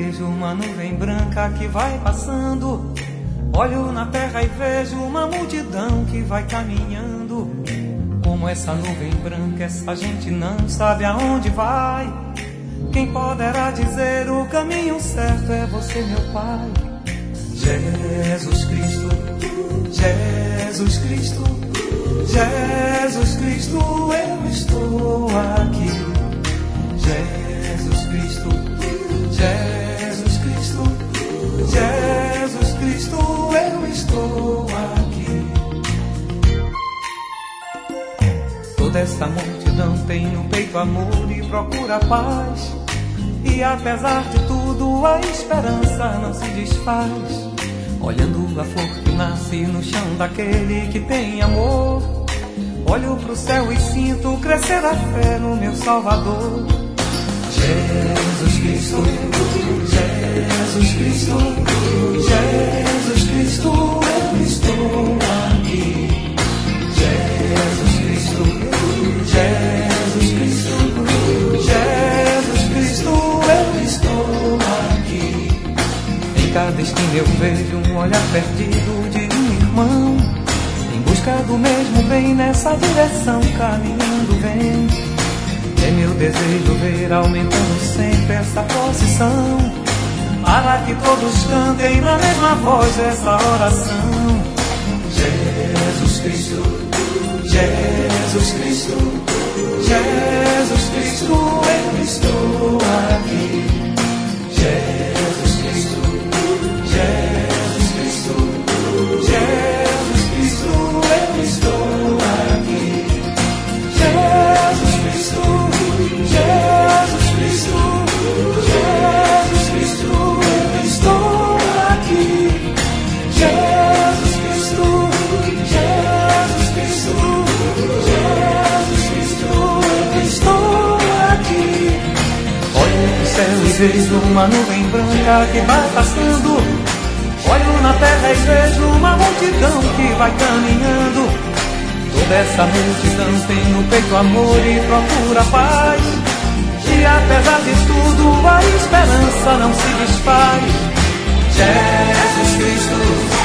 vejo uma nuvem branca que vai passando. Olho na terra e vejo uma multidão que vai caminhando. Como essa nuvem branca, essa gente não sabe aonde vai. Quem poderá dizer o caminho certo é você, meu Pai. Jesus Cristo, Jesus Cristo, Jesus Cristo, eu estou aqui. Jesus Cristo, Jesus Cristo, Jesus Cristo, eu estou aqui. Toda essa multidão tem no peito amor e procura paz. E apesar de tudo a esperança não se desfaz. Olhando a flor que nasce no chão daquele que tem amor, olho pro céu e sinto crescer a fé no meu Salvador. Jesus Cristo, Jesus Cristo, Jesus Cristo, eu estou aqui. Jesus Cristo, Jesus Cristo, Jesus Cristo, eu estou aqui. Em cada esquina eu vejo um olhar perdido de um irmão, em busca do mesmo bem, nessa direção caminhando vem. É meu desejo ver aumentando sempre essa procissão, para que todos cantem na mesma voz essa oração. Jesus Cristo, Jesus Cristo, Jesus Cristo, eu estou aqui. Jesus Cristo, Jesus Cristo, Jesus Cristo, eu estou aqui. Jesus Cristo, Jesus Cristo, Jesus Cristo, eu estou aqui. Jesus Cristo, Jesus Cristo, Jesus Cristo, eu estou aqui. Olho pro céu e vejo uma nuvem branca que vai passando. Olho na terra e vejo uma multidão que vai caminhando. Toda essa multidão tem no peito amor e procura paz. E apesar de tudo a esperança não se desfaz. Jesus Cristo,